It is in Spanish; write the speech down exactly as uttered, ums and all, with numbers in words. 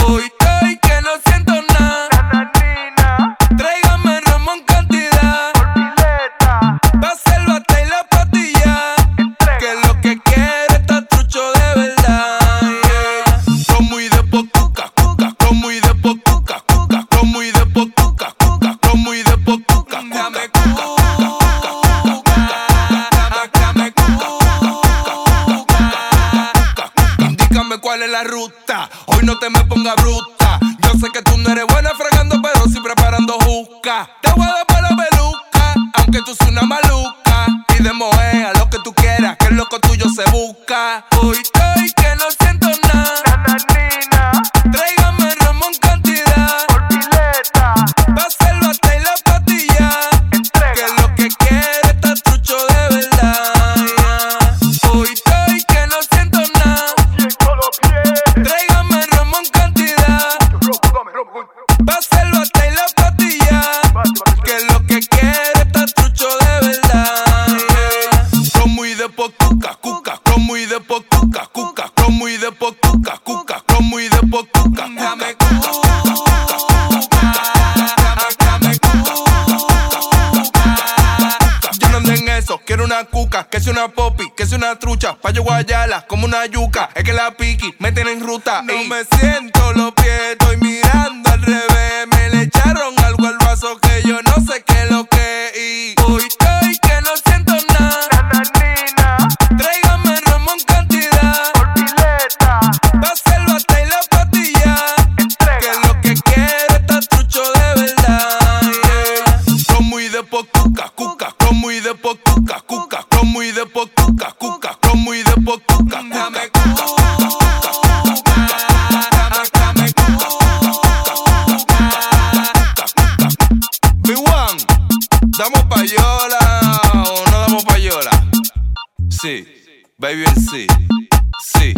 Hoy estoy que no siento nada. Tráigame romo en cantidad. Pasa el bate y la patilla. Que lo que quiere está trucho de verdad. Yeah. Romo y de pocuca, cuca. Romo y de pocuca, cuca. Romo y de pocuca, cuca. Romo y de pocuca, dame cuca. Indícame cuál es la ruta. Hoy no te me pongas bruta. Yo sé que tú no eres buena fregando, pero sí preparando juca. Te voy a dar para la peluca, aunque tú seas una maluca. Pide moea, lo que tú quieras, que el loco tuyo se busca. Hoy estoy que no siento nada. Tráigame romo en cantidad. Pasa el bate y la patilla. Que lo que quiere está trucho de verdad. Yeah. Hoy estoy que no siento nada. Tráigame romo en cantidad. Pasa el bate y la patilla. Que lo que quiere está trucho de verdad. Yeah. Romo y de pocuca, cuca. Romo y de pocuca, cuca. Romo y de pocuca, cuca. Romo y de pocuca, dame cuca. Yo no ando en eso, quiero una cuca, que sea una popi, que sea una trucha, pa' yo guayala, como una yuca, es que la piqui me tiene en ruta. No me siento los pies, estoy mirando al revés, me le echaron algo al vaso que yo no sé qué es lo que y hoy estoy que no siento nada. Tráigame romo en cantidad. Pasa el bate y la patilla. Que lo que quiere está trucho de verdad. Yeah. Romo y de pocuca, cuca. Romo y de pocuca, cuca. Romo y de pocuca, cuca. Romo y de pocuca, dame cuca. B uno, ¿damos payola o no damos payola? Sí, baby, sí, sí.